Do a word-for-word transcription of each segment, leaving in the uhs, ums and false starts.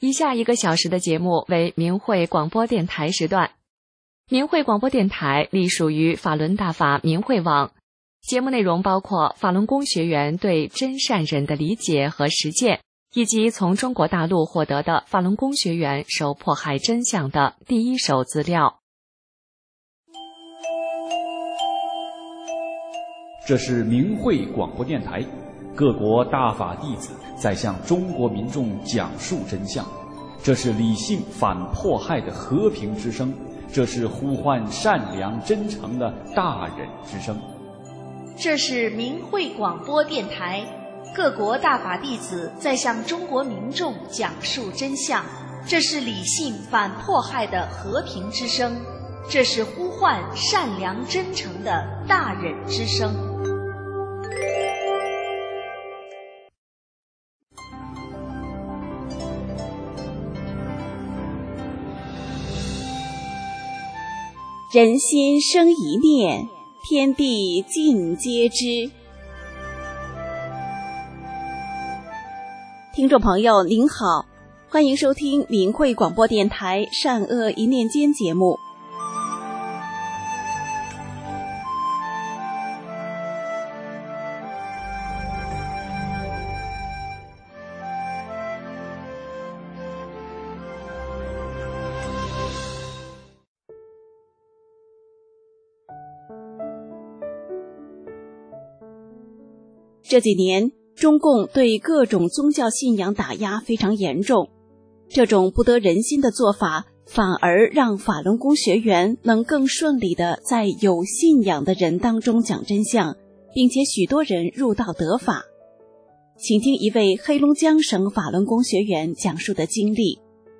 以下一个小时的节目为明慧广播电台时段。明慧广播电台隶属于法轮大法明慧网，节目内容包括法轮功学员对真善忍的理解和实践，以及从中国大陆获得的法轮功学员受迫害真相的第一手资料。 这是明慧广播电台，各国大法弟子在向中国民众讲述真相，这是理性反迫害的和平之声，这是呼唤善良真诚的大忍之声。 这是明慧广播电台，各国大法弟子在向中国民众讲述真相，这是理性反迫害的和平之声，这是呼唤善良真诚的大忍之声。 人心生一念，天地尽皆知。听众朋友您好，欢迎收听明慧广播电台善恶一念间节目。这几年，中共对各种宗教信仰打压非常严重，这种不得人心的做法，反而让法轮功学员能更顺利地在有信仰的人当中讲真相，并且许多人入道得法。请听一位黑龙江省法轮功学员讲述的经历。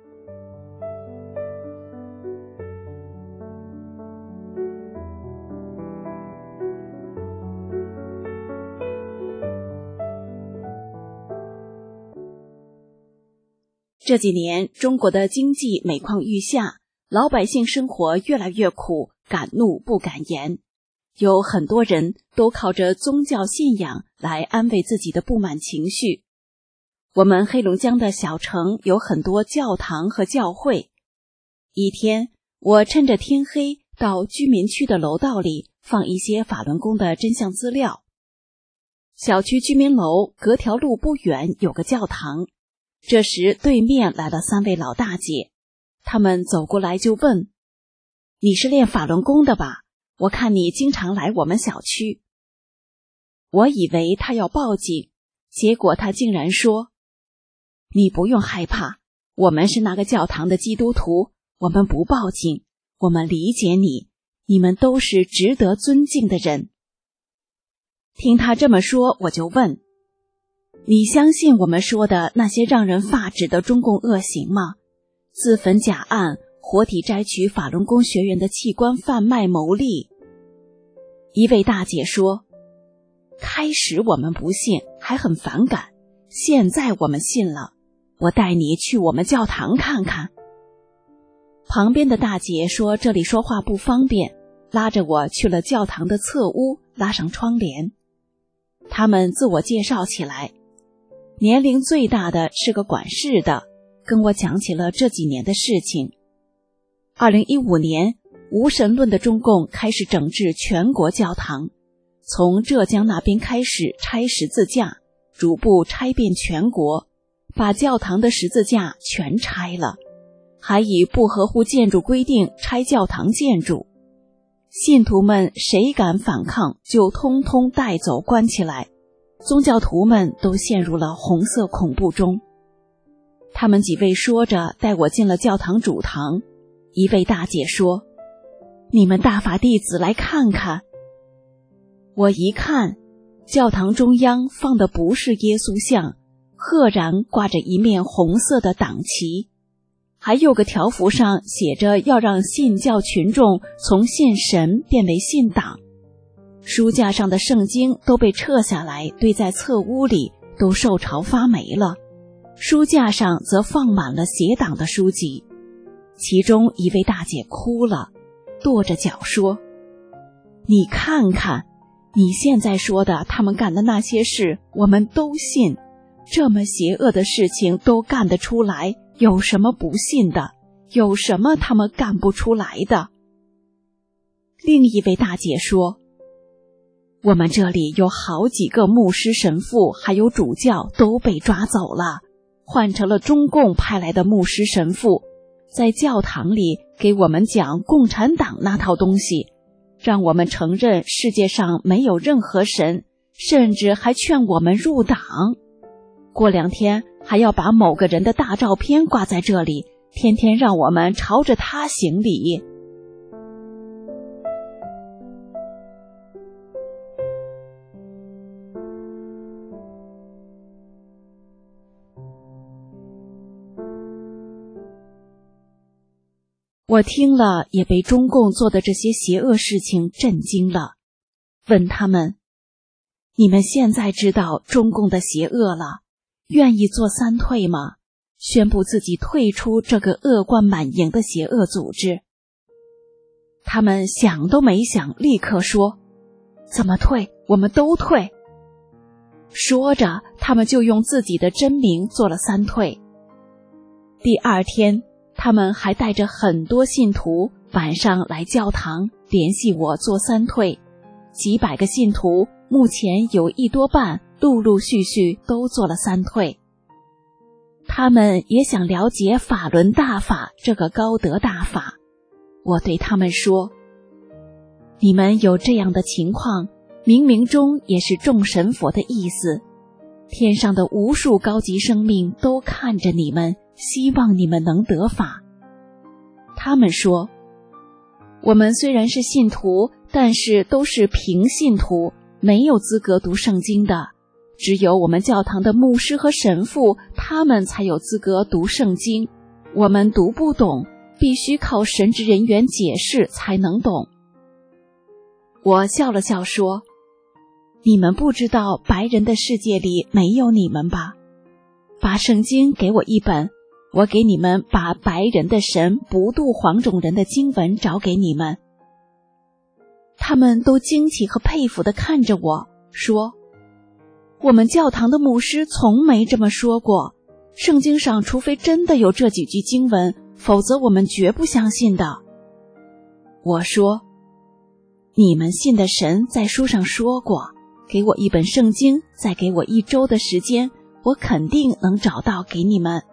这几年，中国的经济每况愈下，老百姓生活越来越苦，敢怒不敢言。有很多人都靠着宗教信仰来安慰自己的不满情绪。我们黑龙江的小城有很多教堂和教会。一天，我趁着天黑到居民区的楼道里放一些法轮功的真相资料。小区居民楼隔条路不远有个教堂。这时对面来了三位老大姐，他们走过来就问：你是练法轮功的吧？我看你经常来我们小区。我以为他要报警，结果他竟然说：你不用害怕，我们是那个教堂的基督徒，我们不报警，我们理解你，你们都是值得尊敬的人。听他这么说，我就问：你相信我们说的那些让人发指的中共恶行吗？自焚假案，活体摘取法轮功学员的器官贩卖牟利。一位大姐说：开始我们不信，还很反感，现在我们信了，我带你去我们教堂看看。旁边的大姐说这里说话不方便，拉着我去了教堂的侧屋，拉上窗帘。他们自我介绍起来，年龄最大的是个管事的，跟我讲起了这几年的事情。二零一五年，无神论的中共开始整治全国教堂，从浙江那边开始拆十字架，逐步拆遍全国，把教堂的十字架全拆了，还以不合乎建筑规定拆教堂建筑。信徒们谁敢反抗，就通通带走关起来。宗教徒们都陷入了红色恐怖中。他们几位说着带我进了教堂主堂。一位大姐说：你们大法弟子来看看。我一看，教堂中央放的不是耶稣像，赫然挂着一面红色的党旗，还有个条幅上写着要让信教群众从信神变为信党。书架上的圣经都被撤下来，堆在侧屋里，都受潮发霉了。书架上则放满了邪党的书籍。其中一位大姐哭了，跺着脚说：你看看，你现在说的他们干的那些事，我们都信， 这么邪恶的事情都干得出来，有什么不信的？有什么他们干不出来的？另一位大姐说，我们这里有好几个牧师神父还有主教都被抓走了，换成了中共派来的牧师神父，在教堂里给我们讲共产党那套东西，让我们承认世界上没有任何神，甚至还劝我们入党。过两天还要把某个人的大照片挂在这里，天天让我们朝着他行礼。我听了也被中共做的这些邪恶事情震惊了，问他们，你们现在知道中共的邪恶了，愿意做三退吗？宣布自己退出这个恶贯满盈的邪恶组织。他们想都没想，立刻说，怎么退？我们都退。说着，他们就用自己的真名做了三退。第二天，他们还带着很多信徒晚上来教堂联系我做三退，几百个信徒，目前有一多半陆陆续续都做了三退。他们也想了解法轮大法这个高德大法。我对他们说，你们有这样的情况，冥冥中也是众神佛的意思，天上的无数高级生命都看着你们，希望你们能得法。他们说，我们虽然是信徒，但是都是平信徒，没有资格读圣经的，只有我们教堂的牧师和神父，他们才有资格读圣经，我们读不懂，必须靠神职人员解释才能懂。我笑了笑说，你们不知道白人的世界里没有你们吧？把圣经给我一本，我给你们把白人的神不渡黄种人的经文找给你们。他们都惊奇和佩服地看着我，说，我们教堂的牧师从没这么说过，圣经上除非真的有这几句经文，否则我们绝不相信的。我说，你们信的神在书上说过，给我一本圣经，再给我一周的时间，我肯定能找到给你们。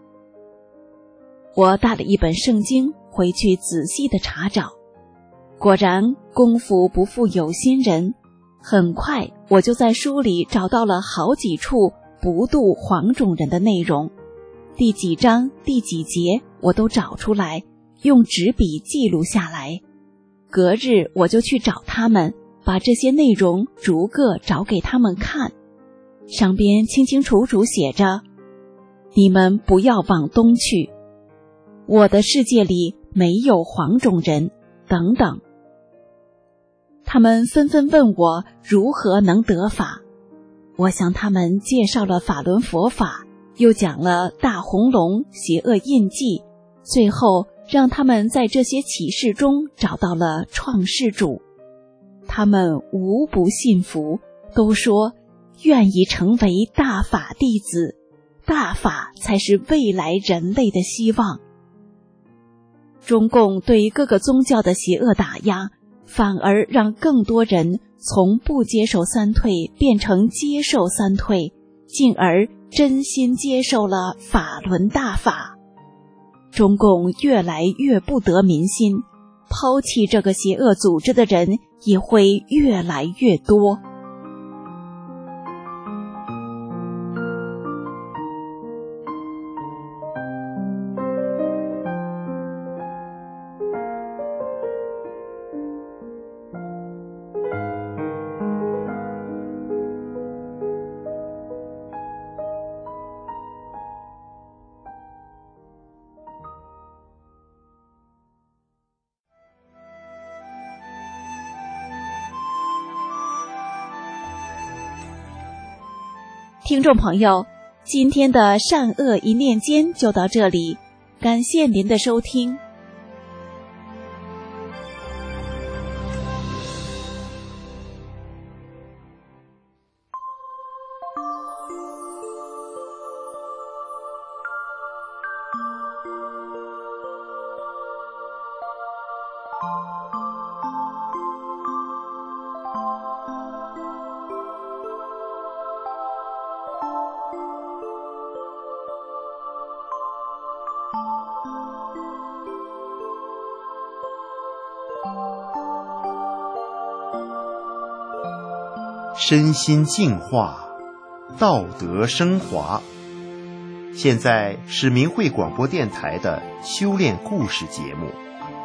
我带了一本圣经回去仔细地查找，果然功夫不负有心人，很快我就在书里找到了好几处不渡黄种人的内容，第几章第几节我都找出来，用纸笔记录下来。隔日我就去找他们，把这些内容逐个找给他们看，上边清清楚楚写着，你们不要往东去，我的世界里没有黄种人，等等。他们纷纷问我如何能得法，我向他们介绍了法轮佛法，又讲了大红龙邪恶印记，最后让他们在这些启示中找到了创世主。他们无不信服，都说愿意成为大法弟子，大法才是未来人类的希望。中共对各个宗教的邪恶打压，反而让更多人从不接受三退变成接受三退，进而真心接受了法轮大法。中共越来越不得民心，抛弃这个邪恶组织的人也会越来越多。听众朋友，今天的善恶一念间就到这里，感谢您的收听。 身心净化，道德升华。现在是明慧广播电台的修炼故事节目。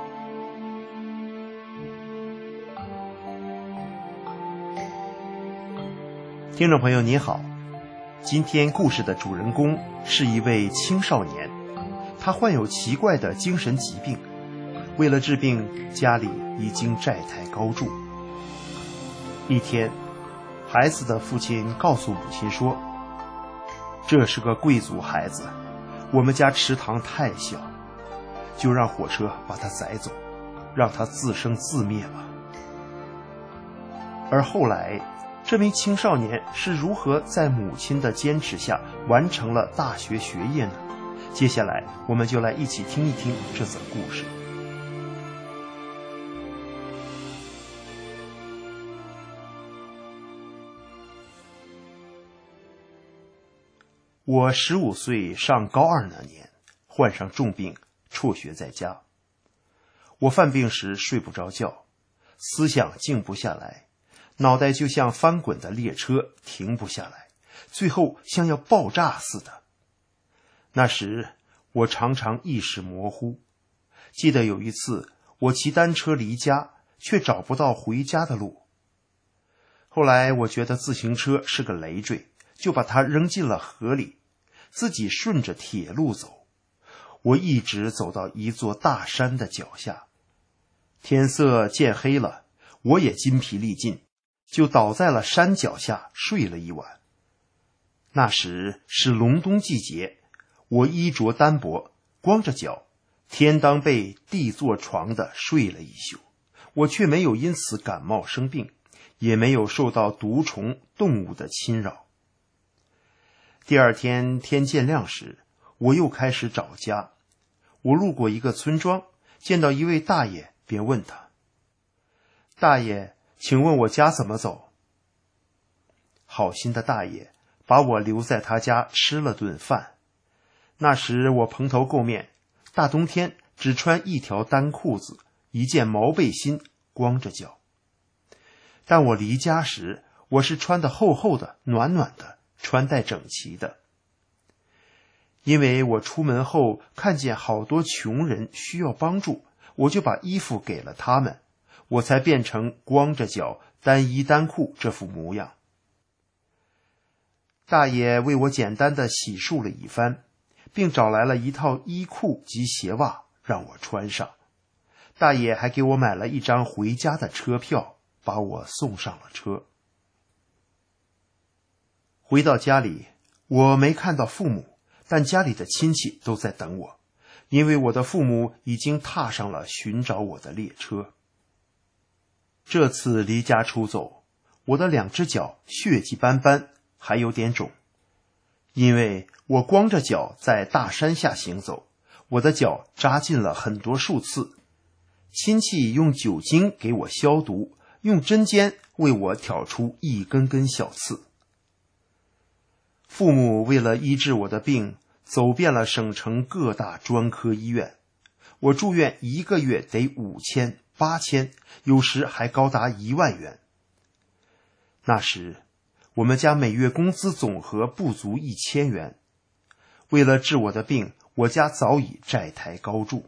听众朋友您好，今天故事的主人公是一位青少年，他患有奇怪的精神疾病，为了治病，家里已经债台高筑。一天，孩子的父亲告诉母亲说，这是个贵族孩子，我们家池塘太小，就让火车把他载走，让他自生自灭吧。而后来，这名青少年是如何在母亲的坚持下完成了大学学业呢？接下来我们就来一起听一听这则故事。我十五岁上高二那年，患上重病，辍学在家。我犯病时睡不着觉，思想静不下来，脑袋就像翻滚的列车，停不下来，最后像要爆炸似的。那时我常常意识模糊，记得有一次我骑单车离家，却找不到回家的路。后来我觉得自行车是个累赘，就把它扔进了河里，自己顺着铁路走。我一直走到一座大山的脚下，天色渐黑了，我也筋疲力尽，就倒在了山脚下睡了一晚。那时是隆冬季节，我衣着单薄，光着脚，天当被地做床的睡了一宿。我却没有因此感冒生病，也没有受到毒虫动物的侵扰。第二天天渐亮时，我又开始找家。我路过一个村庄，见到一位大爷，便问他：大爷，请问我家怎么走？好心的大爷把我留在他家吃了顿饭。那时我蓬头垢面，大冬天只穿一条单裤子，一件毛背心，光着脚。但我离家时，我是穿得厚厚的，暖暖的，穿戴整齐的。因为我出门后看见好多穷人需要帮助，我就把衣服给了他们，我才变成光着脚单衣单裤这副模样。大爷为我简单的洗漱了一番，并找来了一套衣裤及鞋袜让我穿上。大爷还给我买了一张回家的车票，把我送上了车。回到家里，我没看到父母，但家里的亲戚都在等我，因为我的父母已经踏上了寻找我的列车。这次离家出走，我的两只脚血迹斑斑，还有点肿。因为我光着脚在大山下行走，我的脚扎进了很多树刺。亲戚用酒精给我消毒，用针尖为我挑出一根根小刺。父母为了医治我的病，走遍了省城各大专科医院。我住院一个月得五千、八千，有时还高达一万元。那时，我们家每月工资总和不足一千元。为了治我的病，我家早已债台高筑。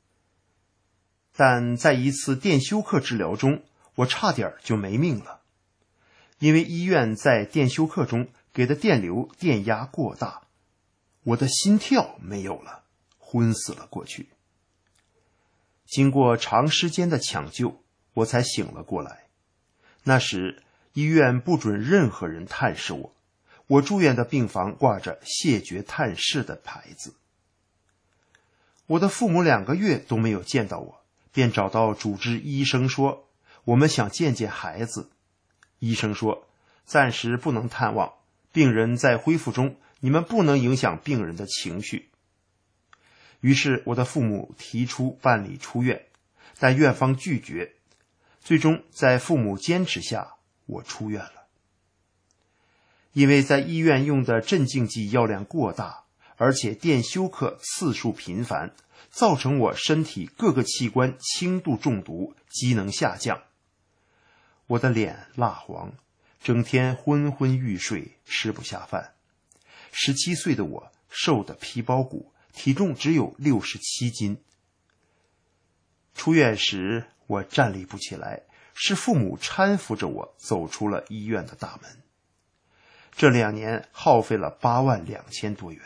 但在一次电休克治疗中，我差点就没命了。因为医院在电休克中给的电流电压过大，我的心跳没有了，昏死了过去。经过长时间的抢救，我才醒了过来。那时医院不准任何人探视我，我住院的病房挂着谢绝探视的牌子。我的父母两个月都没有见到我，便找到主治医生说，我们想见见孩子。医生说，暂时不能探望，病人在恢复中，你们不能影响病人的情绪。 于是我的父母提出办理出院，但院方拒绝，最终在父母坚持下，我出院了。因为在医院用的镇静剂药量过大，而且电休克次数频繁，造成我身体各个器官轻度中毒，机能下降。我的脸蜡黄，整天昏昏欲睡，吃不下饭。十七岁的我瘦得皮包骨，体重只有六十七斤。出院时我站立不起来，是父母搀扶着我走出了医院的大门。这两年耗费了八万两千多元。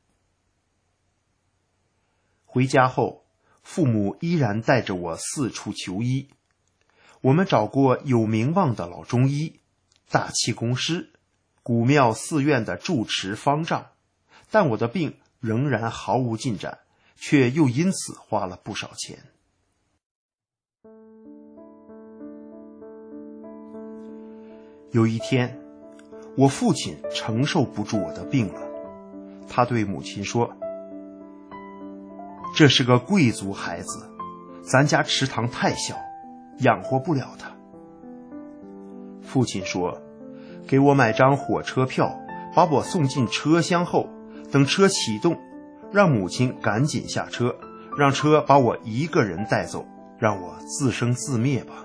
回家后，父母依然带着我四处求医。我们找过有名望的老中医、大气功师、古庙寺院的住持方丈，但我的病仍然毫无进展，却又因此花了不少钱。有一天，我父亲承受不住我的病了，他对母亲说：“这是个贵族孩子，咱家池塘太小，养活不了他。”父亲说：“给我买张火车票，把我送进车厢后，等车启动，让母亲赶紧下车，让车把我一个人带走，让我自生自灭吧。”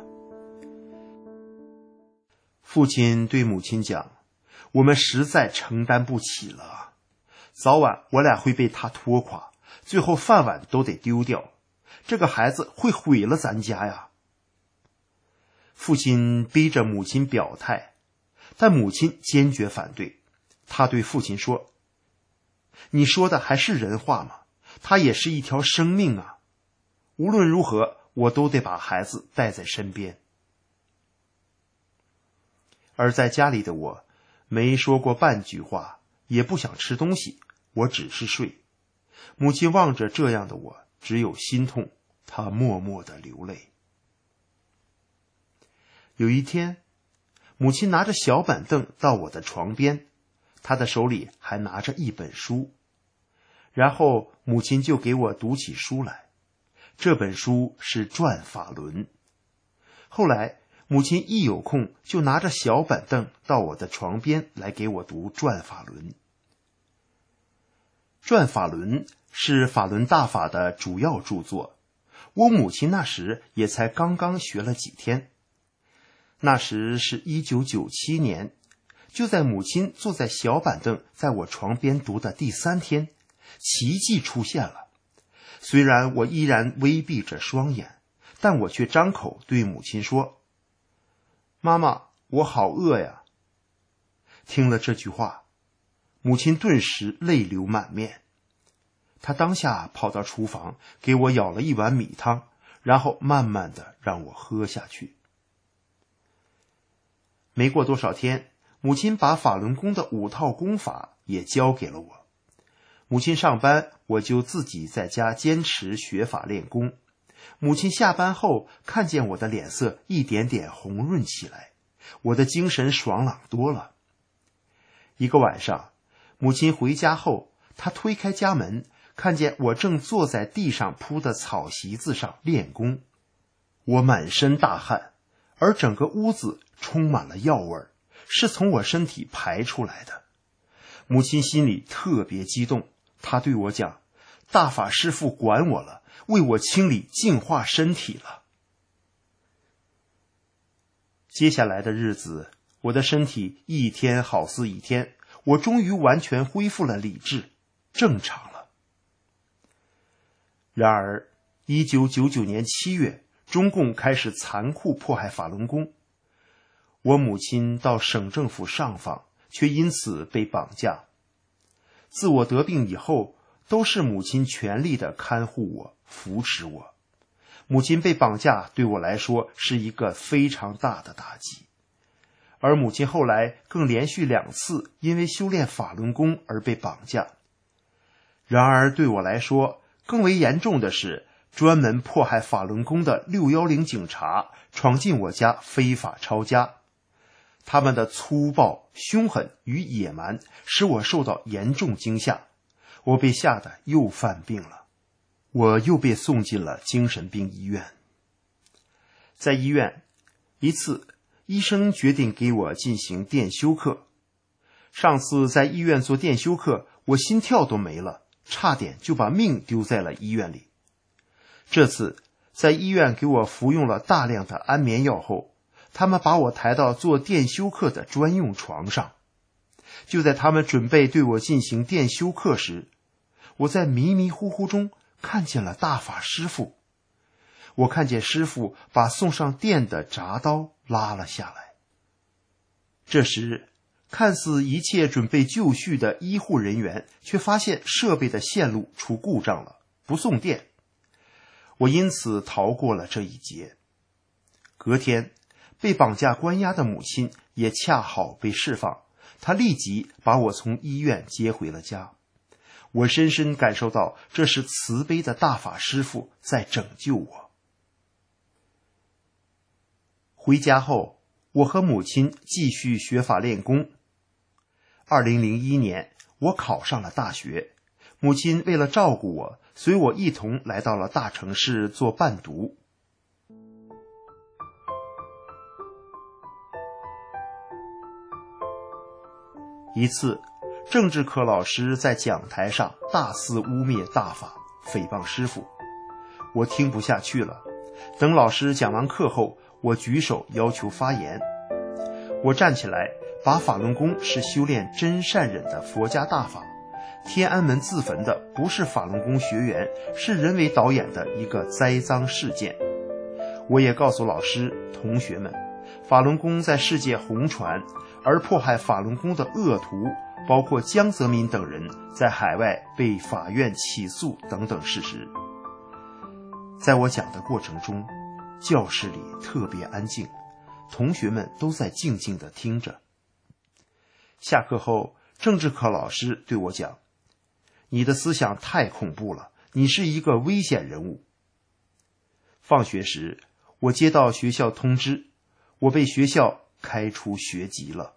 父亲对母亲讲：“我们实在承担不起了，早晚我俩会被他拖垮，最后饭碗都得丢掉，这个孩子会毁了咱家呀。”父亲逼着母亲表态，但母亲坚决反对。他对父亲说：“你说的还是人话吗？他也是一条生命啊！无论如何，我都得把孩子带在身边。”而在家里的我，没说过半句话，也不想吃东西，我只是睡。母亲望着这样的我，只有心痛，她默默地流泪。有一天，母亲拿着小板凳到我的床边，她的手里还拿着一本书，然后母亲就给我读起书来。这本书是《转法轮》。后来母亲一有空就拿着小板凳到我的床边来给我读《转法轮》。《转法轮》是法轮大法的主要著作，我母亲那时也才刚刚学了几天。那时是一九九七年，就在母亲坐在小板凳在我床边读的第三天，奇迹出现了。虽然我依然微闭着双眼，但我却张口对母亲说：“妈妈，我好饿呀。”听了这句话，母亲顿时泪流满面。她当下跑到厨房，给我舀了一碗米汤，然后慢慢的让我喝下去。没过多少天，母亲把法轮功的五套功法也教给了我。母亲上班，我就自己在家坚持学法练功。母亲下班后，看见我的脸色一点点红润起来，我的精神爽朗多了。一个晚上，母亲回家后，她推开家门，看见我正坐在地上铺的草席子上练功。我满身大汗，而整个屋子充满了药味，是从我身体排出来的。母亲心里特别激动，她对我讲：“大法师父管我了，为我清理净化身体了。”接下来的日子，我的身体一天好似一天，我终于完全恢复了理智，正常了。然而一九九九年七月，中共开始残酷迫害法轮功。我母亲到省政府上访，却因此被绑架。自我得病以后，都是母亲全力的看护我，扶持我。母亲被绑架对我来说是一个非常大的打击。而母亲后来更连续两次因为修炼法轮功而被绑架。然而对我来说，更为严重的是，专门迫害法轮功的六一零警察闯进我家非法抄家。他们的粗暴、凶狠与野蛮使我受到严重惊吓，我被吓得又犯病了。 我又被送进了精神病医院。在医院，一次医生决定给我进行电休克。上次在医院做电休克，我心跳都没了，差点就把命丢在了医院里。这次在医院给我服用了大量的安眠药后，他们把我抬到做电休克的专用床上。就在他们准备对我进行电休克时，我在迷迷糊糊中看见了大法师父。我看见师父把送上电的铡刀拉了下来。这时，看似一切准备就绪的医护人员却发现设备的线路出故障了，不送电。我因此逃过了这一劫。隔天，被绑架关押的母亲也恰好被释放，她立即把我从医院接回了家。我深深感受到这是慈悲的大法师父在拯救我。回家后，我和母亲继续学法练功。二零零一年，我考上了大学，母亲为了照顾我，随我一同来到了大城市做伴读。一次，政治课老师在讲台上大肆污蔑大法，诽谤师父。我听不下去了，等老师讲完课后，我举手要求发言。我站起来，把法轮功是修炼真善忍的佛家大法，天安门自焚的不是法轮功学员，是人为导演的一个栽赃事件。我也告诉老师、同学们，法轮功在世界红传，而迫害法轮功的恶徒包括江泽民等人在海外被法院起诉等等事实。在我讲的过程中，教室里特别安静，同学们都在静静地听着。下课后，政治课老师对我讲：“你的思想太恐怖了，你是一个危险人物。”放学时，我接到学校通知，我被学校开除学籍了。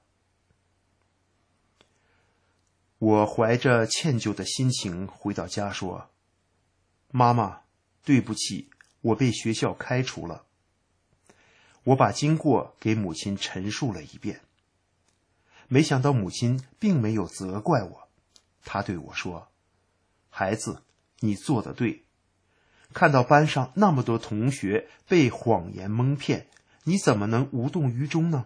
我怀着歉疚的心情回到家说：“妈妈，对不起，我被学校开除了。”我把经过给母亲陈述了一遍。没想到母亲并没有责怪我，她对我说：“孩子，你做得对。看到班上那么多同学被谎言蒙骗，你怎么能无动于衷呢？”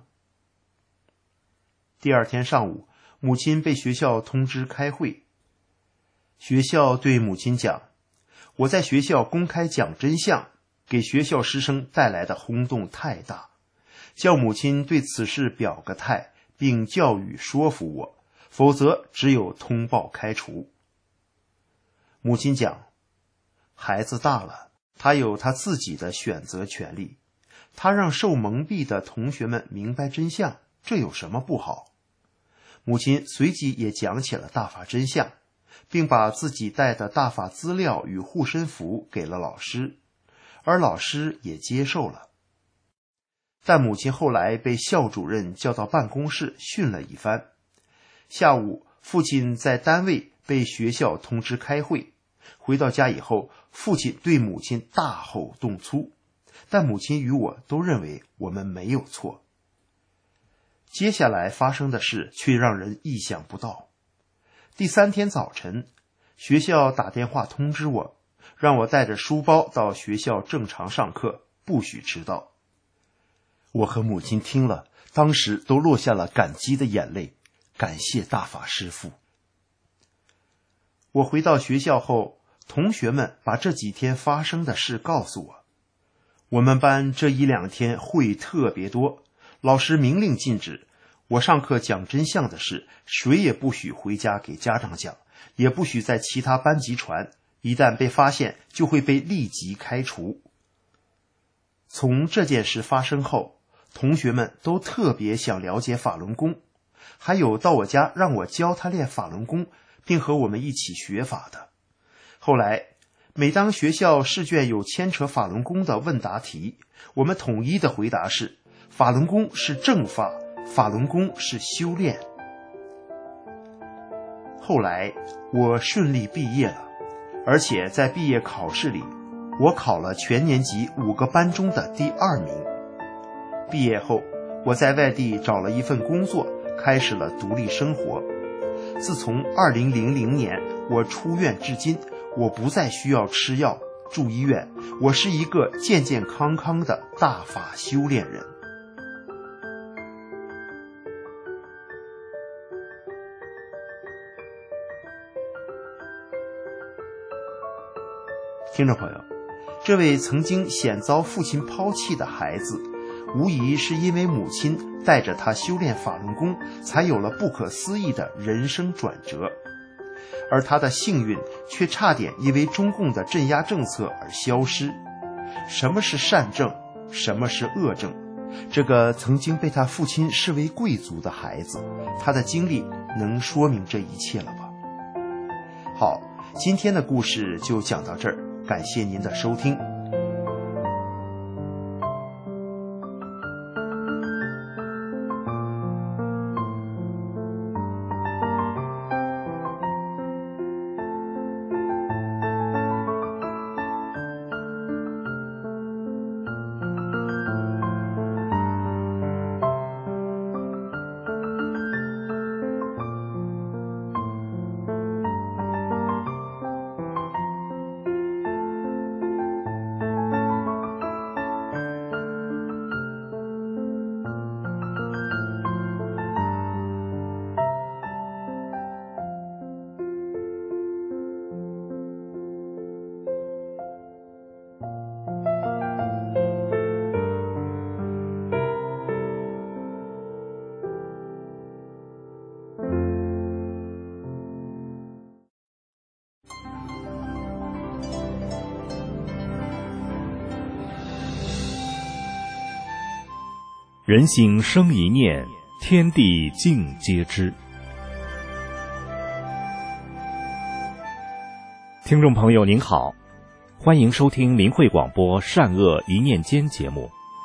第二天上午，母亲被学校通知开会。学校对母亲讲：“我在学校公开讲真相，给学校师生带来的轰动太大，叫母亲对此事表个态，并教育说服我，否则只有通报开除。”母亲讲：“孩子大了，他有他自己的选择权利，他让受蒙蔽的同学们明白真相，这有什么不好？”母亲随即也讲起了大法真相，并把自己带的大法资料与护身符给了老师，而老师也接受了。但母亲后来被校主任叫到办公室训了一番。下午，父亲在单位被学校通知开会。回到家以后，父亲对母亲大吼动粗，但母亲与我都认为我们没有错。接下来发生的事却让人意想不到。第三天早晨，学校打电话通知我，让我带着书包到学校正常上课，不许迟到。我和母亲听了，当时都落下了感激的眼泪，感谢大法师父。我回到学校后，同学们把这几天发生的事告诉我。我们班这一两天会特别多，老师明令禁止，我上课讲真相的事，谁也不许回家给家长讲，也不许在其他班级传，一旦被发现，就会被立即开除。从这件事发生后，同学们都特别想了解法轮功，还有到我家让我教他练法轮功，并和我们一起学法的。后来，每当学校试卷有牵扯法轮功的问答题，我们统一的回答是：法轮功是正法，法轮功是修炼。后来我顺利毕业了， 而且在毕业考试里，我考了全年级五个班中的第二名。毕业后，我在外地找了一份工作，开始了独立生活。自从二零零零年我出院至今，我不再需要吃药住医院，我是一个健健康康的大法修炼人。听众朋友，这位曾经险遭父亲抛弃的孩子，无疑是因为母亲带着他修炼法轮功，才有了不可思议的人生转折。而他的幸运却差点因为中共的镇压政策而消失。什么是善政？什么是恶政？这个曾经被他父亲视为贵族的孩子，他的经历能说明这一切了吧？好，今天的故事就讲到这儿，感谢您的收听。 人心生一念，天地尽皆知。听众朋友您好，欢迎收听明慧广播善恶一念间节目。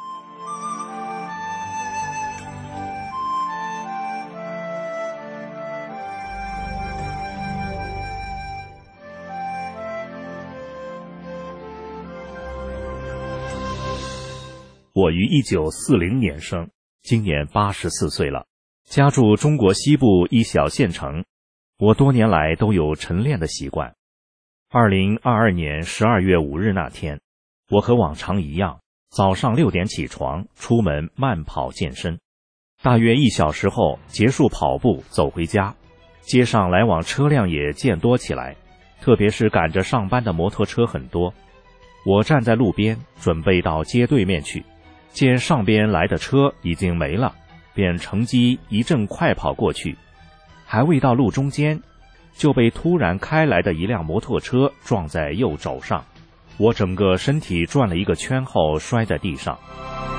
我于一九四零年生，今年八十四岁了，家住中国西部一小县城。我多年来都有晨练的习惯。二零二二年十二月五日那天，我和往常一样，早上六点起床，出门慢跑健身。大约一小时后结束跑步，走回家。街上来往车辆也渐多起来，特别是赶着上班的摩托车很多。我站在路边，准备到街对面去。见上边来的车已经没了，便乘机一阵快跑过去，还未到路中间，就被突然开来的一辆摩托车撞在右肘上，我整个身体转了一个圈后摔在地上。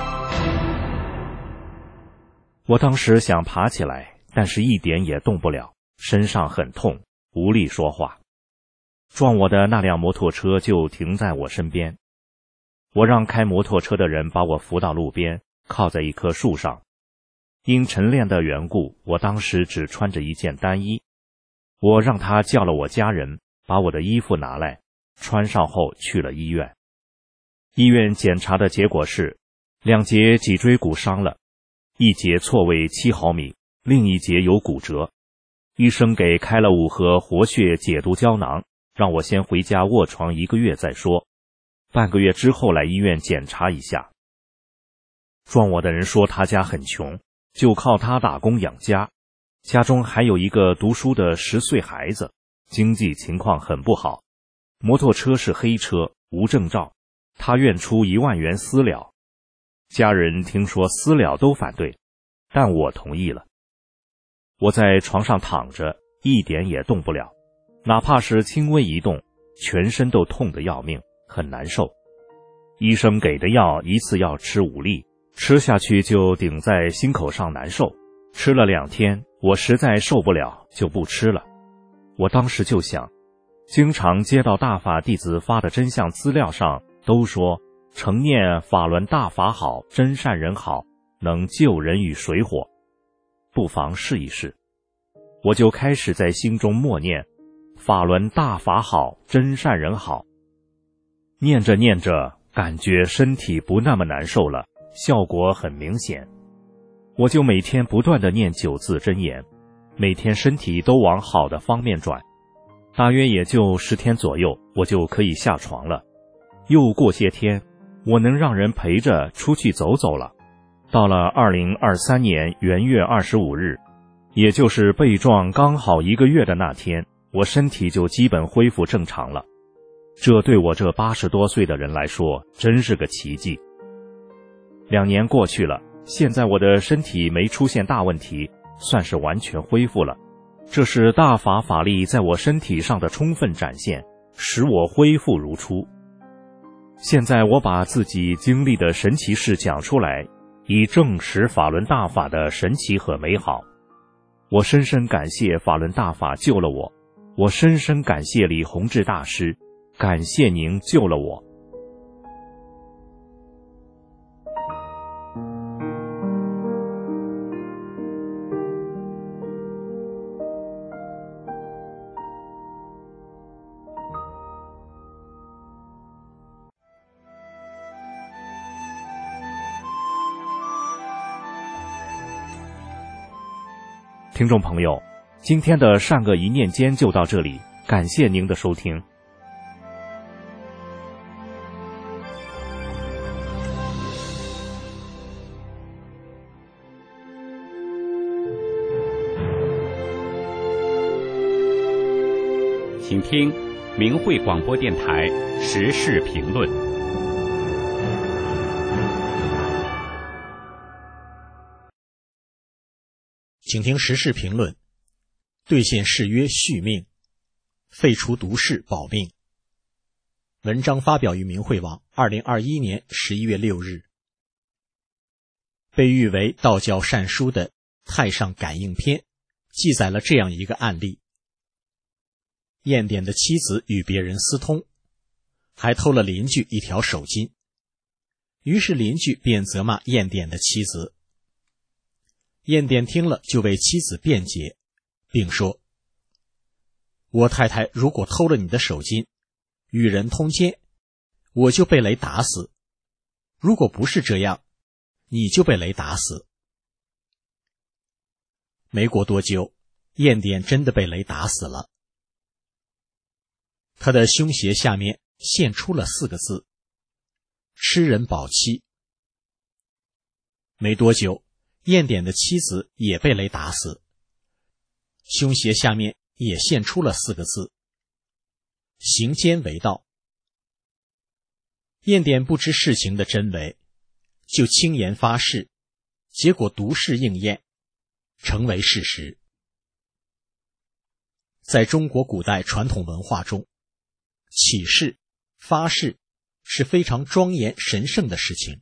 我当时想爬起来，但是一点也动不了，身上很痛，无力说话。撞我的那辆摩托车就停在我身边。我让开摩托车的人把我扶到路边，靠在一棵树上。因晨练的缘故，我当时只穿着一件单衣。我让他叫了我家人，把我的衣服拿来，穿上后去了医院。医院检查的结果是，两节脊椎骨伤了，一节错位七毫米，另一节有骨折。医生给开了五盒活血解毒胶囊，让我先回家卧床一个月再说。半个月之后来医院检查一下。撞我的人说他家很穷，就靠他打工养家，家中还有一个读书的十岁孩子，经济情况很不好。摩托车是黑车，无证照，他愿出一万元私了。家人听说私了都反对，但我同意了。我在床上躺着，一点也动不了，哪怕是轻微一动，全身都痛得要命，很难受。医生给的药一次要吃五粒，吃下去就顶在心口上难受。吃了两天，我实在受不了，就不吃了。我当时就想，经常接到大法弟子发的真相资料上都说承念法轮大法好，真善人好，能救人于水火，不妨试一试。我就开始在心中默念， 法轮大法好，真善人好。念着念着，感觉身体不那么难受了，效果很明显。我就每天不断地念九字真言，每天身体都往好的方面转，大约也就十天左右，我就可以下床了。又过些天，我能让人陪着出去走走了。到了二零二三年元月二十五日，也就是被撞刚好一个月的那天，我身体就基本恢复正常了。这对我这八十多岁的人来说，真是个奇迹。两年过去了，现在我的身体没出现大问题，算是完全恢复了。这是大法法力在我身体上的充分展现，使我恢复如初。现在我把自己经历的神奇事讲出来，以证实法轮大法的神奇和美好。我深深感谢法轮大法救了我，我深深感谢李洪志大师，感谢您救了我。听众朋友，今天的善恶一念间就到这里，感谢您的收听。 请听明慧广播电台时事评论。 请听时事评论：兑现誓约续命，废除毒誓保命。文章发表于明慧网，二零二一年十一月六日。被誉为道教善书的《太上感应篇》记载了这样一个案例：晏典的妻子与别人私通，还偷了邻居一条手巾，于是邻居便责骂晏典的妻子。晏典听了就为妻子辩解，并说：我太太如果偷了你的手巾，与人通奸，我就被雷打死；如果不是这样，你就被雷打死。没过多久，晏典真的被雷打死了。他的胸胁下面现出了四个字：吃人保妻。没多久，晏典的妻子也被雷打死，胸胁下面也现出了四个字：行奸为盗。晏典不知事情的真伪，就轻言发誓，结果毒誓应验，成为事实。在中国古代传统文化中，起誓、发誓是非常庄严神圣的事情。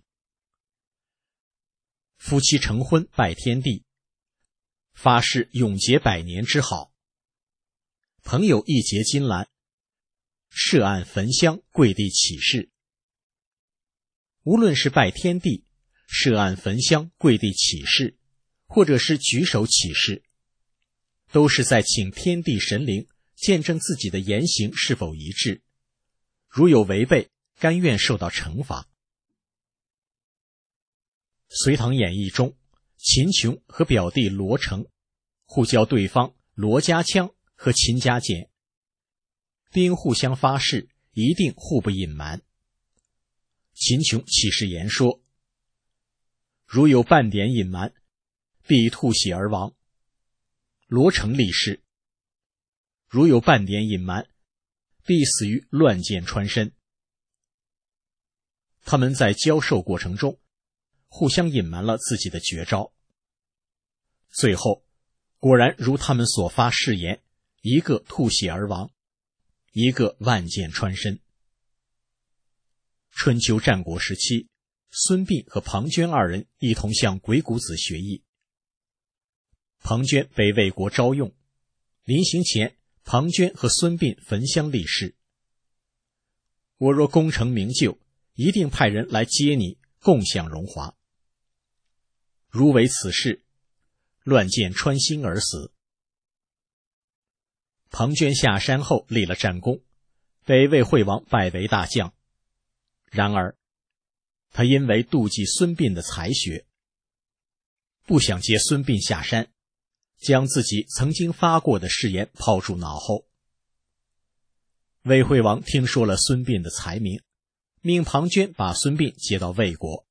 夫妻成婚拜天地，发誓永结百年之好。朋友一结金兰，设案焚香跪地起誓。无论是拜天地、设案焚香跪地起誓，或者是举手起誓，都是在请天地神灵见证自己的言行是否一致，如有违背，甘愿受到惩罚。隋唐演义中，秦琼和表弟罗成互教对方罗家枪和秦家简，并互相发誓一定互不隐瞒。秦琼起誓言说：如有半点隐瞒，必吐血而亡。罗成立誓：如有半点隐瞒，必死于乱箭穿身。他们在交授过程中互相隐瞒了自己的绝招，最后果然如他们所发誓言，一个吐血而亡，一个万箭穿身。春秋战国时期，孙膑和庞涓二人一同向鬼谷子学艺。庞涓被魏国招用，临行前，庞涓和孙膑焚香立誓：我若功成名就，一定派人来接你，共享荣华。如违此事，乱箭穿心而死。 庞涓下山后立了战功，被魏惠王拜为大将。然而他因为妒忌孙膑的才学，不想接孙膑下山，将自己曾经发过的誓言抛诸脑后。魏惠王听说了孙膑的才名，命庞涓把孙膑接到魏国。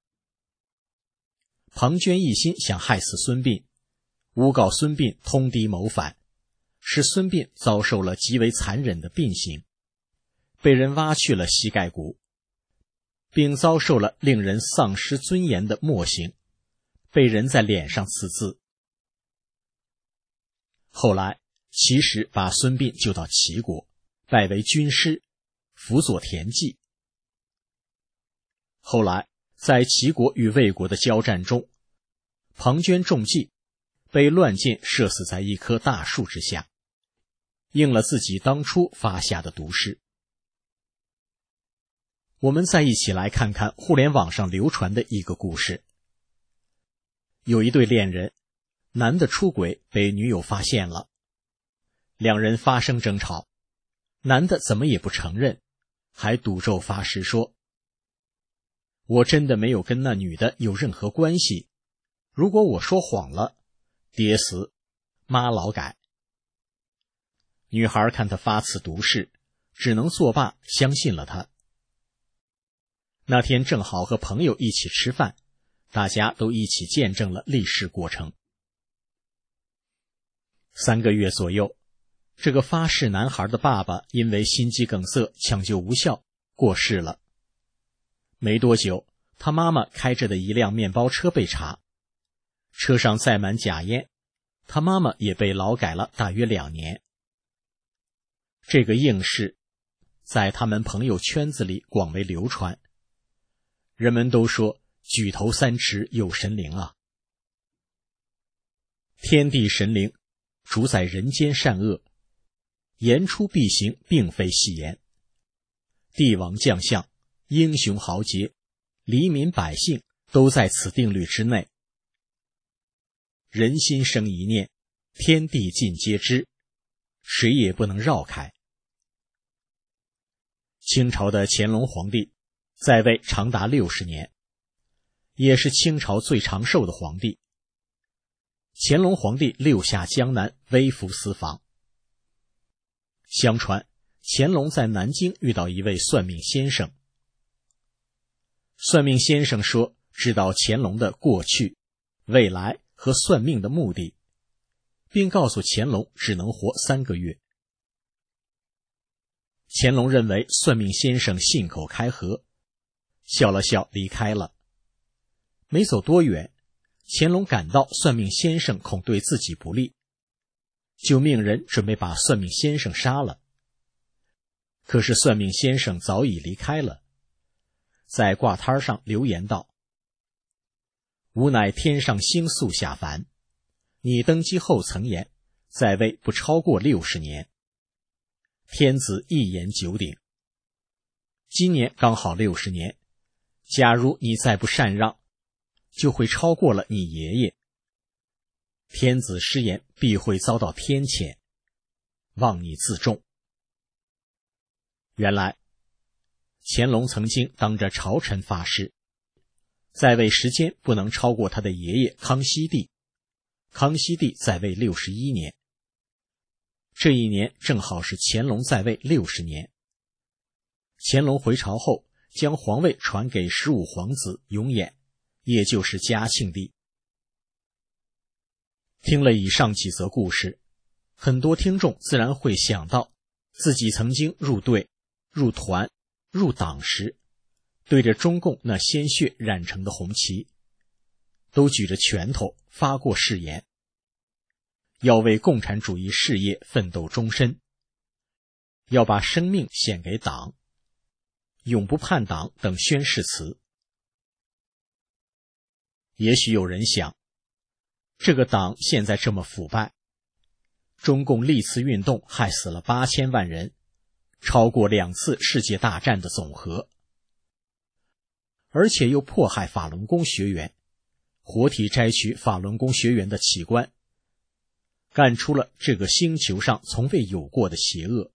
庞涓一心想害死孙膑，诬告孙膑通敌谋反，使孙膑遭受了极为残忍的膑刑，被人挖去了膝盖骨，并遭受了令人丧失尊严的墨刑，被人在脸上刺字。后来齐使把孙膑救到齐国，拜为军师，辅佐田忌。后来在齐国与魏国的交战中，庞涓中计，被乱箭射死在一棵大树之下，应了自己当初发下的毒誓。我们再一起来看看互联网上流传的一个故事。有一对恋人，男的出轨被女友发现了，两人发生争吵，男的怎么也不承认，还赌咒发誓说，我真的没有跟那女的有任何关系，如果我说谎了，爹死妈劳改。女孩看他发此毒誓，只能作罢，相信了他。那天正好和朋友一起吃饭，大家都一起见证了历史过程。三个月左右，这个发誓男孩的爸爸因为心肌梗塞抢救无效过世了。没多久，他妈妈开着的一辆面包车被查，车上载满假烟，他妈妈也被劳改了大约两年。这个应试在他们朋友圈子里广为流传，人们都说举头三尺有神灵啊。天地神灵主宰人间善恶，言出必行并非戏言。帝王将相、英雄豪杰、黎民百姓都在此定律之内。人心生一念，天地尽皆知，谁也不能绕开。清朝的乾隆皇帝在位长达六十年，也是清朝最长寿的皇帝。乾隆皇帝六下江南，微服私访。相传乾隆在南京遇到一位算命先生，算命先生说知道乾隆的过去、未来和算命的目的，并告诉乾隆只能活三个月。乾隆认为算命先生信口开河，笑了笑离开了。没走多远，乾隆感到算命先生恐对自己不利，就命人准备把算命先生杀了。可是算命先生早已离开了，在挂摊上留言道：吾乃天上星宿下凡，你登基后曾言在位不超过六十年，天子一言九鼎，今年刚好六十年，假如你再不禅让，就会超过了你爷爷。天子失言必会遭到天谴，望你自重。原来乾隆曾经当着朝臣发誓，在位时间不能超过他的爷爷康熙帝。康熙帝在位六十一年，这一年正好是乾隆在位六十年。乾隆回朝后，将皇位传给十五皇子永琰，也就是嘉庆帝。听了以上几则故事，很多听众自然会想到自己曾经入队、入团、入党时，对着中共那鲜血染成的红旗，都举着拳头发过誓言，要为共产主义事业奋斗终身，要把生命献给党，永不叛党等宣誓词。也许有人想，这个党现在这么腐败，中共历次运动害死了八千万人，超过两次世界大战的总和，而且又迫害法轮功学员，活体摘取法轮功学员的器官， 干出了这个星球上从未有过的邪恶。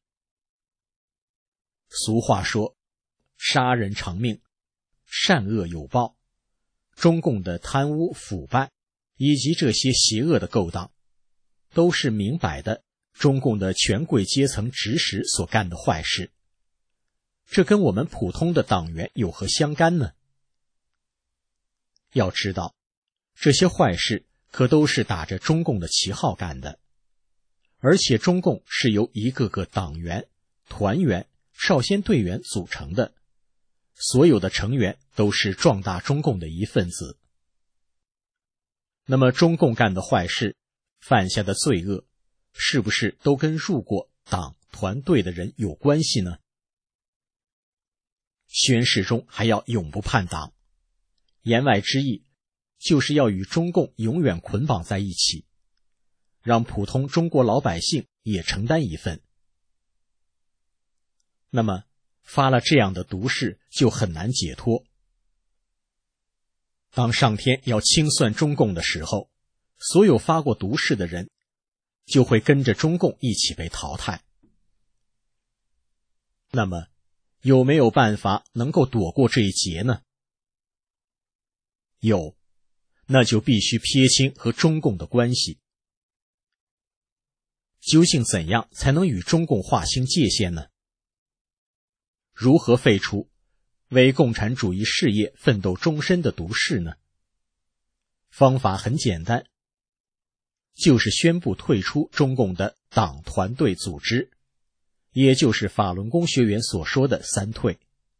俗话说，杀人偿命，善恶有报。中共的贪污腐败以及这些邪恶的勾当，都是明摆的中共的权贵阶层指使所干的坏事。这跟我们普通的党员有何相干呢？要知道，这些坏事可都是打着中共的旗号干的，而且中共是由一个个党员、团员、少先队员组成的，所有的成员都是壮大中共的一份子。那么中共干的坏事，犯下的罪恶，是不是都跟入过党团队的人有关系呢？宣誓中还要永不叛党，言外之意就是要与中共永远捆绑在一起，让普通中国老百姓也承担一份。那么发了这样的毒誓就很难解脱。当上天要清算中共的时候，所有发过毒誓的人就会跟着中共一起被淘汰。那么有没有办法能够躲过这一劫呢？有，那就必须撇清和中共的关系。究竟怎样才能与中共划清界限呢？如何废除为共产主义事业奋斗终身的毒誓呢？方法很简单，就是宣布退出中共的党团队组织，也就是法轮功学员所说的三退。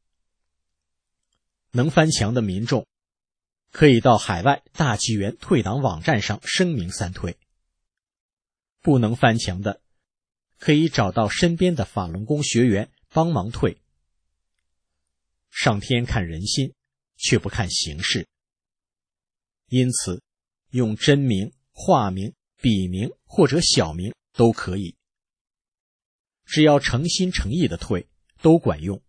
能翻墙的民众可以到海外大纪元退党网站上声明三退，不能翻墙的可以找到身边的法轮功学员帮忙退。上天看人心，却不看形势，因此用真名、化名、笔名或者小名都可以，只要诚心诚意的退都管用。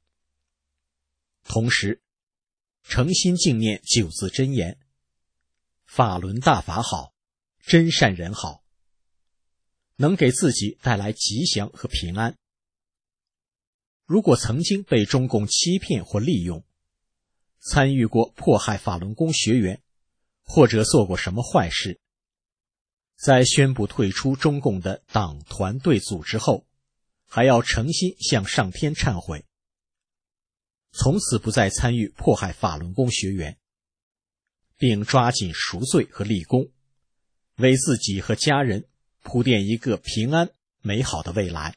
同时诚心敬念九字真言：法轮大法好，真善人好，能给自己带来吉祥和平安。如果曾经被中共欺骗或利用，参与过迫害法轮功学员，或者做过什么坏事，在宣布退出中共的党团队组织后，还要诚心向上天忏悔，从此不再参与迫害法轮功学员，并抓紧赎罪和立功，为自己和家人铺垫一个平安美好的未来。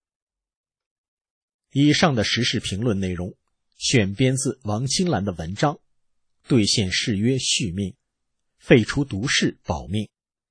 以上的时事评论内容选编自王青兰的文章《兑现誓约续命，废除毒誓保命》。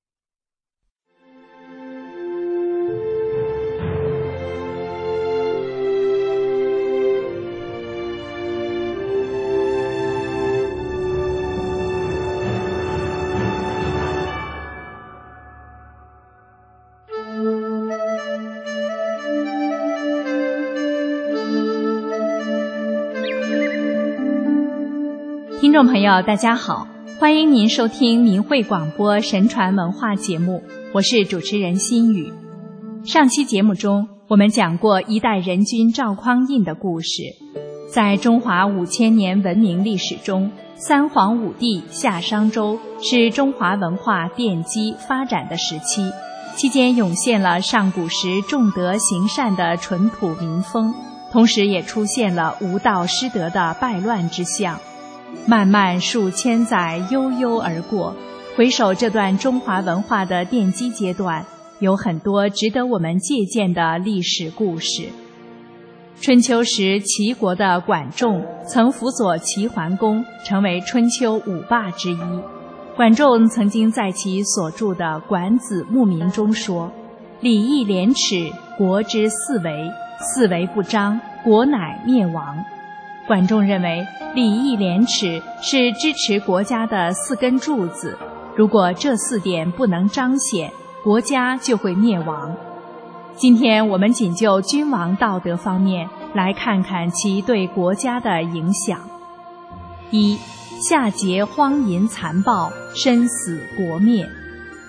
听众朋友大家好，欢迎您收听明慧广播神传文化节目，我是主持人心雨。上期节目中我们讲过一代人君赵匡胤的故事。在中华五千年文明历史中，三皇五帝夏商周是中华文化奠基发展的时期，期间涌现了上古时重德行善的淳朴民风，同时也出现了无道失德的败乱之象。漫漫数千载悠悠而过，回首这段中华文化的奠基阶段，有很多值得我们借鉴的历史故事。春秋时齐国的管仲曾辅佐齐桓公，成为春秋五霸之一。管仲曾经在其所著的《管子牧民》中说：礼义廉耻，国之四维，四维不张，国乃灭亡。管仲认为礼义廉耻是支持国家的四根柱子，如果这四点不能彰显，国家就会灭亡。今天我们仅就君王道德方面来看看其对国家的影响。一、夏桀荒淫残暴，身死国灭。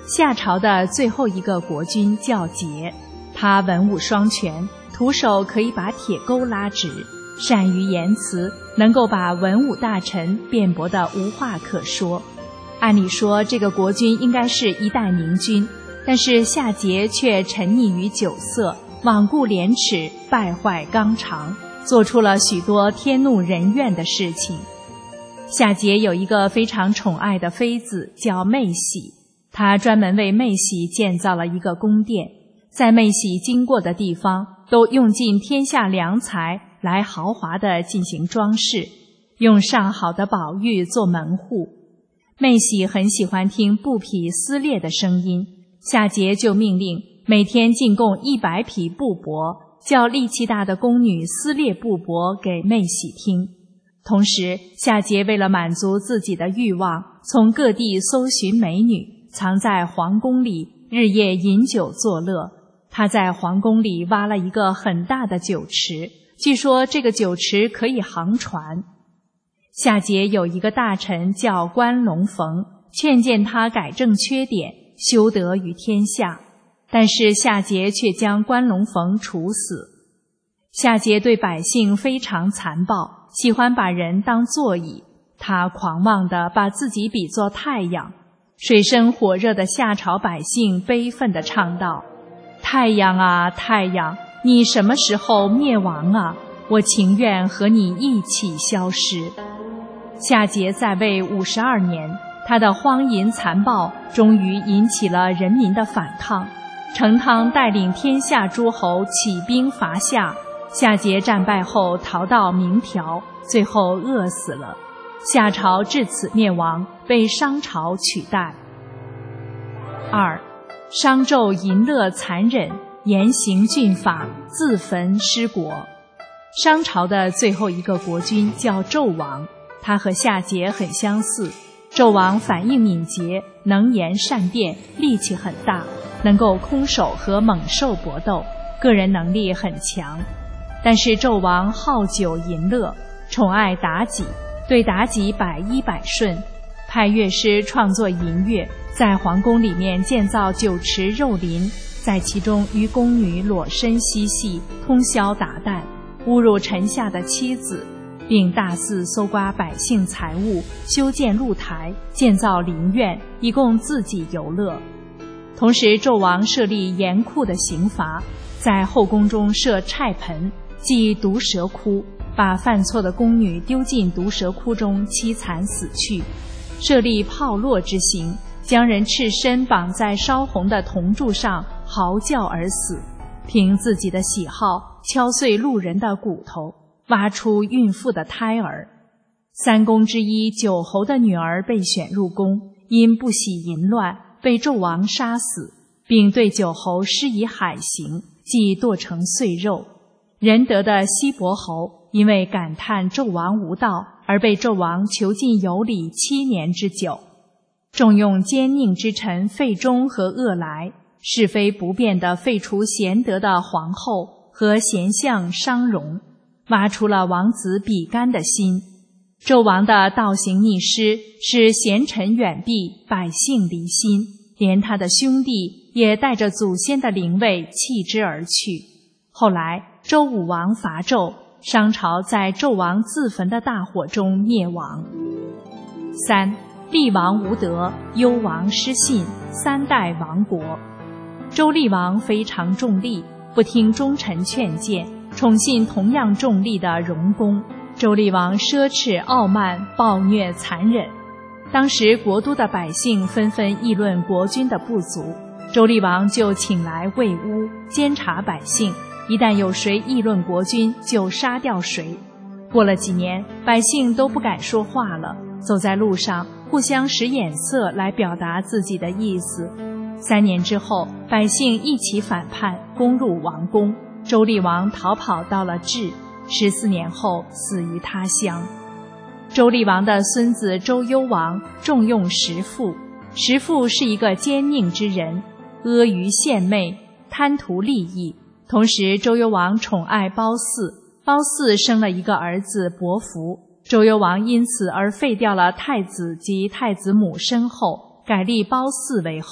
夏朝的最后一个国君叫桀，他文武双全，徒手可以把铁钩拉直，善于言辞，能够把文武大臣辩驳得无话可说。按理说这个国君应该是一代明君，但是夏桀却沉溺于酒色，罔顾廉耻，败坏纲常，做出了许多天怒人怨的事情。夏桀有一个非常宠爱的妃子叫妹喜，他专门为妹喜建造了一个宫殿，在妹喜经过的地方都用尽天下良材来豪华地进行装饰，用上好的宝玉做门户。妹喜很喜欢听布匹撕裂的声音，夏桀就命令每天进贡一百匹布帛，叫力气大的宫女撕裂布帛给妹喜听。同时，夏桀为了满足自己的欲望，从各地搜寻美女，藏在皇宫里，日夜饮酒作乐。他在皇宫里挖了一个很大的酒池，据说这个酒池可以航船。夏桀有一个大臣叫关龙逢，劝谏他改正缺点，修德于天下，但是夏桀却将关龙逢处死。夏桀对百姓非常残暴，喜欢把人当座椅，他狂妄地把自己比作太阳。水深火热的夏朝百姓悲愤地唱道：太阳啊太阳，你什么时候灭亡啊？我情愿和你一起消失。夏桀在位五十二年，他的荒淫残暴终于引起了人民的反抗。成汤带领天下诸侯起兵伐夏，夏桀战败后逃到明条，最后饿死了。夏朝至此灭亡，被商朝取代。二，商纣淫乐残忍，严刑峻法，自焚失国。商朝的最后一个国君叫纣王，他和夏桀很相似。纣王反应敏捷，能言善辩，力气很大，能够空手和猛兽搏斗，个人能力很强。但是纣王好酒淫乐，宠爱妲己，对妲己百依百顺，派乐师创作淫乐，在皇宫里面建造酒池肉林，在其中与宫女裸身嬉戏，通宵达旦，侮辱臣下的妻子，并大肆搜刮百姓财物，修建露台，建造陵院，以供自己游乐。同时纣王设立严酷的刑罚，在后宫中设菜盆，即毒蛇窟，把犯错的宫女丢进毒蛇窟中凄惨死去，设立炮烙之刑，将人赤身绑在烧红的铜柱上嚎叫而死，凭自己的喜好敲碎路人的骨头，挖出孕妇的胎儿。三公之一九侯的女儿被选入宫，因不喜淫乱被纣王杀死，并对九侯施以海刑，即剁成碎肉。仁德的西伯侯因为感叹纣王无道，而被纣王囚禁有里七年之久。重用奸佞之臣费忠和鄂来，是非不变地废除贤德的皇后和贤相商容，挖出了王子比干的心。纣王的倒行逆施使贤臣远避，百姓离心，连他的兄弟也带着祖先的灵位弃之而去。后来周武王伐纣，商朝在纣王自焚的大火中灭亡。三，厉王无德，幽王失信，三代亡国。周厉王非常重利，不听忠臣劝谏，宠信同样重利的荣公。周厉王奢侈傲慢，暴虐残忍。当时国都的百姓纷纷议论国君的不足，周厉王就请来卫巫监察百姓，一旦有谁议论国君，就杀掉谁。过了几年，百姓都不敢说话了，走在路上互相使眼色来表达自己的意思。三年之后，百姓一起反叛，攻入王宫，周厉王逃跑到了治，十四年后死于他乡。周厉王的孙子周幽王重用石父，石父是一个奸佞之人，阿谀献媚，贪图利益。同时周幽王宠爱褒姒，褒姒生了一个儿子伯服，周幽王因此而废掉了太子及太子母身后，改立褒姒为后，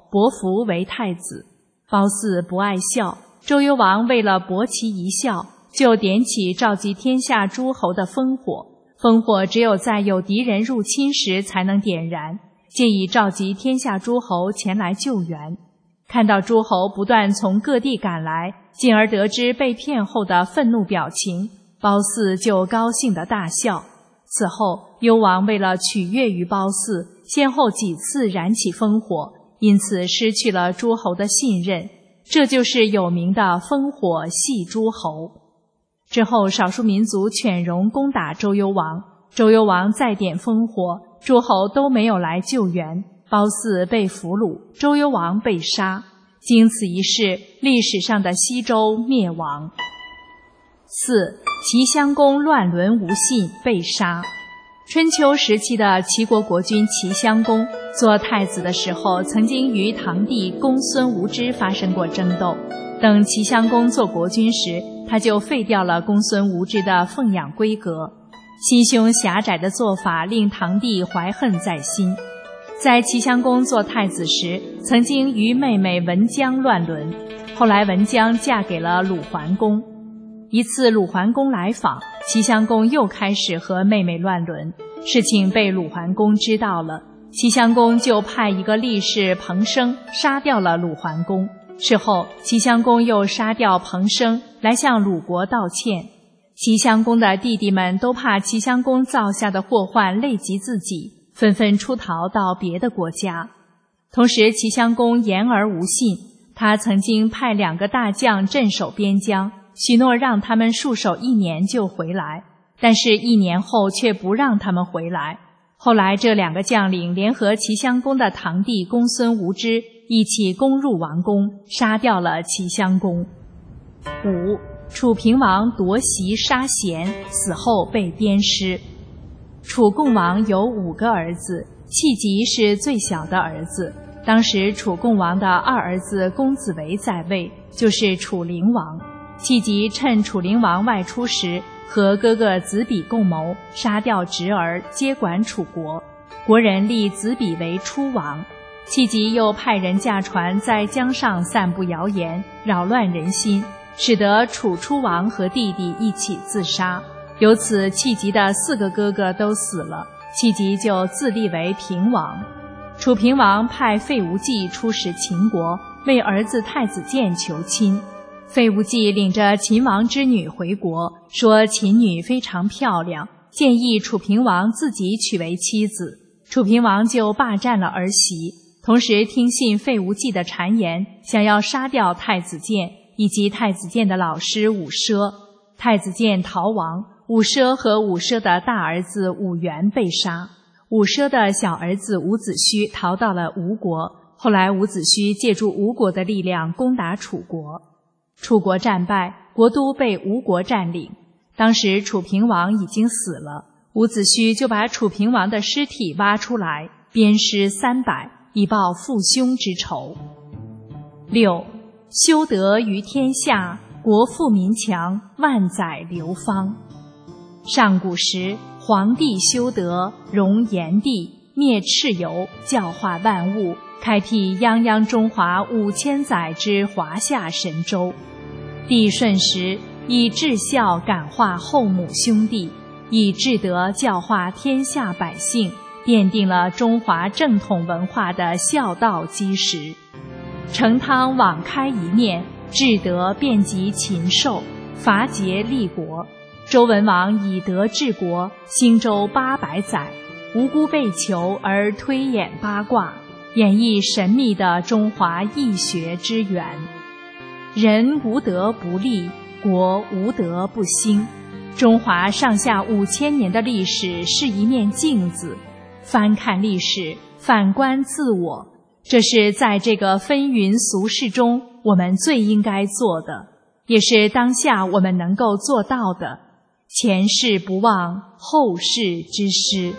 伯服为太子。褒姒不爱笑，周幽王为了博其一笑，就点起召集天下诸侯的烽火。烽火只有在有敌人入侵时才能点燃，借以召集天下诸侯前来救援。看到诸侯不断从各地赶来，进而得知被骗后的愤怒表情，褒姒就高兴地大笑。此后，幽王为了取悦于褒姒，先后几次燃起烽火，因此失去了诸侯的信任。这就是有名的烽火戏诸侯。之后，少数民族犬戎攻打周幽王，周幽王再点烽火，诸侯都没有来救援，褒姒被俘虏，周幽王被杀。经此一事，历史上的西周灭亡。四、齐襄公乱伦无信被杀。春秋时期的齐国国君齐襄公做太子的时候，曾经与堂弟公孙无知发生过争斗。等齐襄公做国君时，他就废掉了公孙无知的奉养规格。心胸狭窄的做法令堂弟怀恨在心。在齐襄公做太子时，曾经与妹妹文姜乱伦，后来文姜嫁给了鲁桓公。一次鲁桓公来访，齐襄公又开始和妹妹乱伦，事情被鲁桓公知道了，齐襄公就派一个力士彭生杀掉了鲁桓公。事后，齐襄公又杀掉彭生来向鲁国道歉。齐襄公的弟弟们都怕齐襄公造下的祸患累及自己，纷纷出逃到别的国家。同时，齐襄公言而无信，他曾经派两个大将镇守边疆，许诺让他们戍守一年就回来，但是一年后却不让他们回来。后来这两个将领联合齐襄公的堂弟公孙无知一起攻入王宫，杀掉了齐襄公。五、楚平王夺袭杀贤，死后被鞭尸。楚共王有五个儿子，戚吉是最小的儿子。当时楚共王的二儿子公子围在位，就是楚灵王。戚吉趁楚灵王外出时，和哥哥子比共谋，杀掉侄儿，接管楚国。国人立子比为初王。戚吉又派人驾船在江上散布谣言，扰乱人心，使得楚初王和弟弟一起自杀。由此，戚吉的四个哥哥都死了，戚吉就自立为平王。楚平王派费无忌出使秦国，为儿子太子建求亲。费无忌领着秦王之女回国，说秦女非常漂亮，建议楚平王自己娶为妻子。楚平王就霸占了儿媳，同时听信费无忌的谗言，想要杀掉太子建以及太子建的老师伍奢。太子建逃亡，伍奢和伍奢的大儿子伍元被杀。伍奢的小儿子伍子胥逃到了吴国，后来伍子胥借助吴国的力量攻打楚国。楚国战败，国都被吴国占领。当时楚平王已经死了，伍子胥就把楚平王的尸体挖出来，鞭尸三百，以报父兄之仇。六、修德于天下，国富民强，万载流芳。上古时，黄帝修德，容炎帝，灭蚩尤，教化万物，开辟泱泱中华五千载之华夏神州。帝舜时，以至孝感化后母兄弟，以至德教化天下百姓，奠定了中华正统文化的孝道基石。成汤网开一面，至德遍及禽兽，伐桀立国。周文王以德治国，兴周八百载，无辜被囚而推演八卦，演绎神秘的中华易学之源。人无德不立，国无德不兴。中华上下五千年的历史是一面镜子，翻看历史，反观自我，这是在这个纷纭俗世中我们最应该做的，也是当下我们能够做到的。前事不忘，后事之师。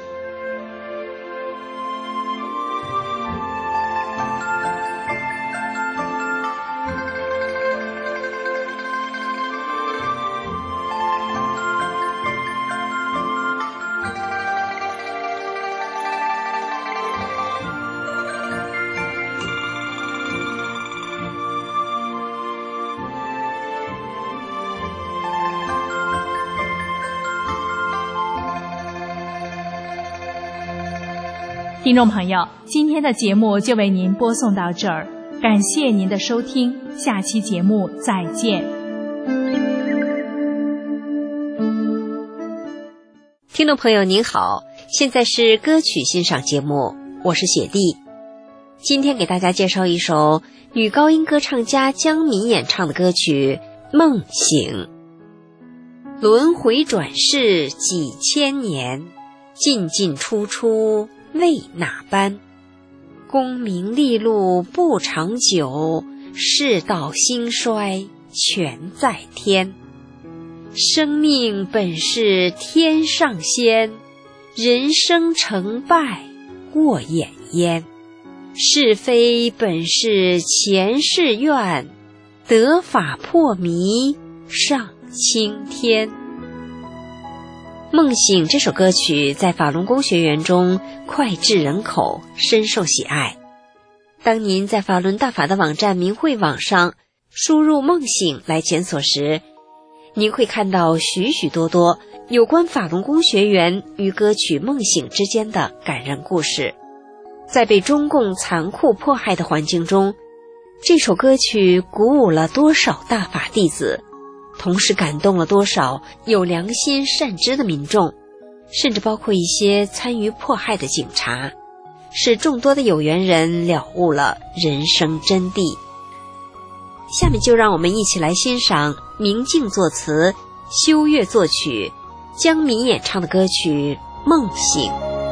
听众朋友，今天的节目就为您播送到这儿，感谢您的收听，下期节目再见。 听众朋友您好，现在是歌曲欣赏节目，我是雪莉。今天给大家介绍一首女高音歌唱家江敏演唱的歌曲《梦醒》。轮回转世几千年，进进出出为哪般？功名利禄不长久，世道兴衰全在天。生命本是天上仙，人生成败过眼烟。是非本是前世愿，得法破迷上青天。梦醒这首歌曲在法轮功学员中脍炙人口，深受喜爱。当您在法轮大法的网站明慧网上输入梦醒来检索时，您会看到许许多多有关法轮功学员与歌曲《梦醒》之间的感人故事。在被中共残酷迫害的环境中，这首歌曲鼓舞了多少大法弟子，同时感动了多少有良心善知的民众，甚至包括一些参与迫害的警察，使众多的有缘人了悟了人生真谛。下面就让我们一起来欣赏明镜作词、修月作曲、江敏演唱的歌曲《梦醒》。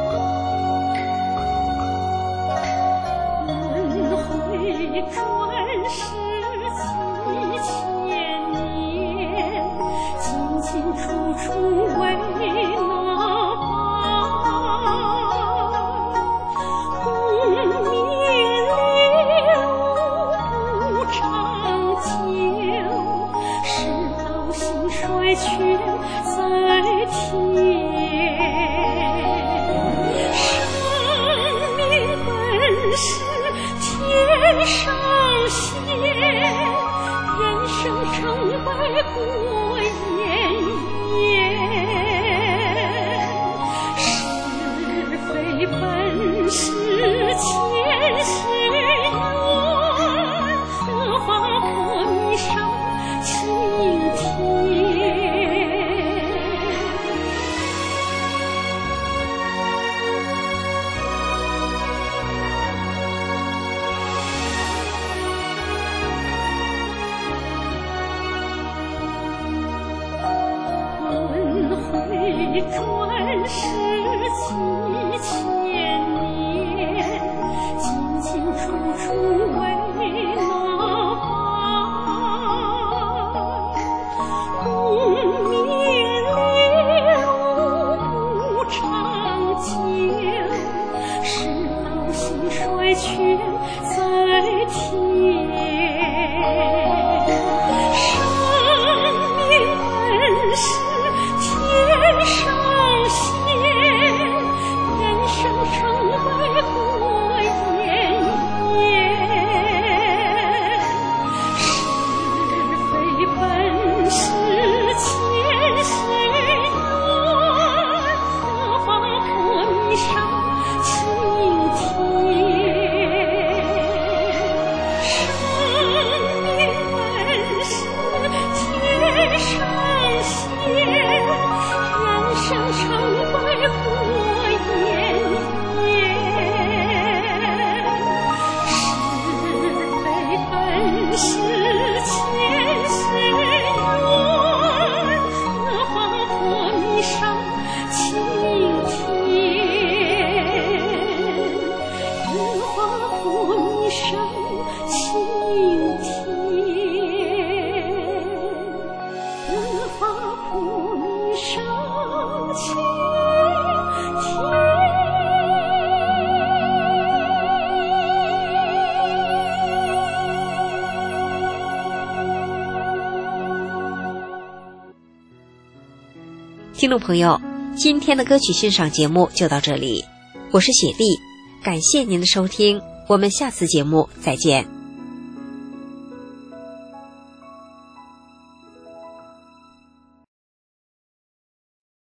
听众朋友，今天的歌曲欣赏节目就到这里，我是雪莉，感谢您的收听，我们下次节目再见。